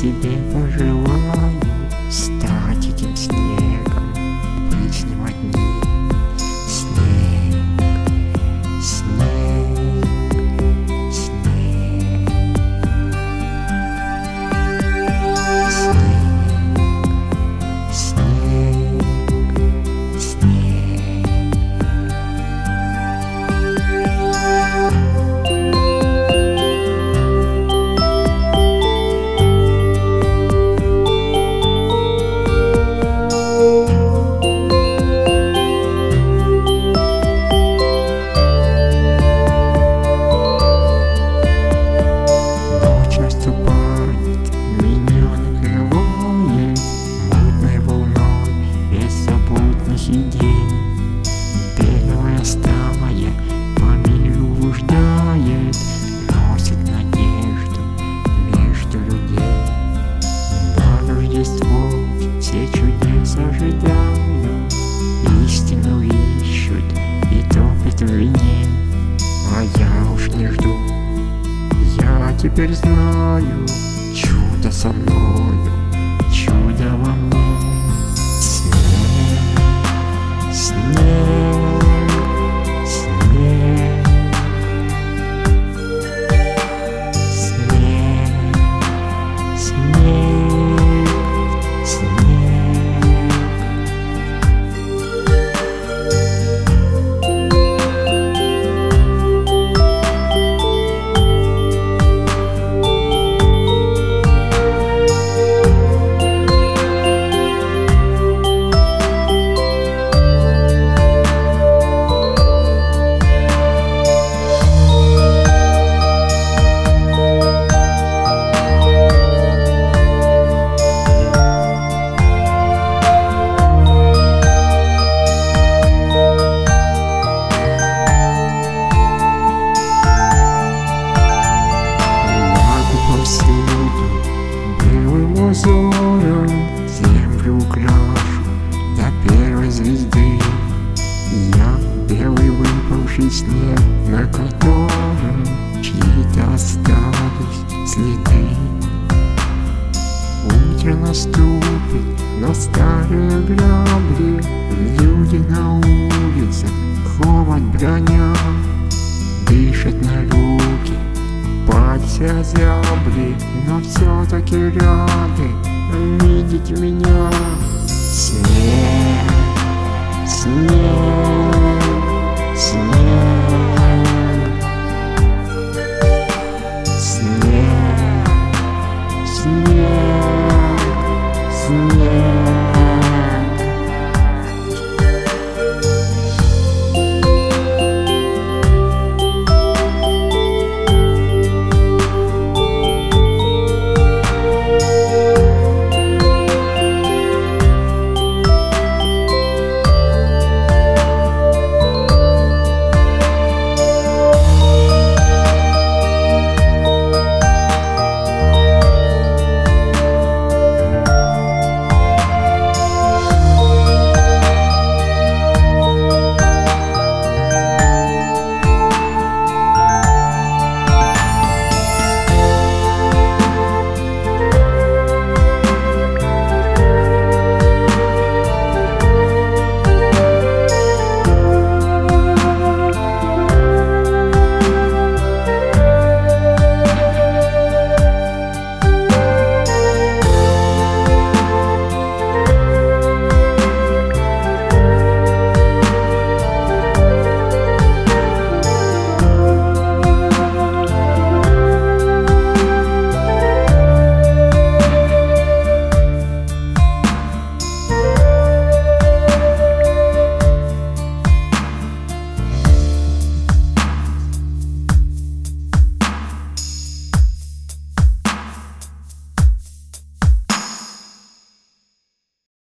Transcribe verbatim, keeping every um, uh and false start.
тебе пожелаю стать этим снегом, быть с ним одним. Снег, снег, снег, снег, снег, снег. День. Белая стая по миру блуждает, носит надежду между людей. На Рождество все чудес ожидают, истину ищут и топят в вине. А я уж не жду, я теперь знаю, чудо со мною, чудо во мне. Снег, снег, снег, снег, снег. Узором землю украшу до первой звезды. Я белый выпавший снег, на котором чьи-то остались следы. Утро наступит на старые грабли, люди на улицах холод броня, дышат на руки, пальцы озябли, но все-таки рады видеть меня. Снег, снег.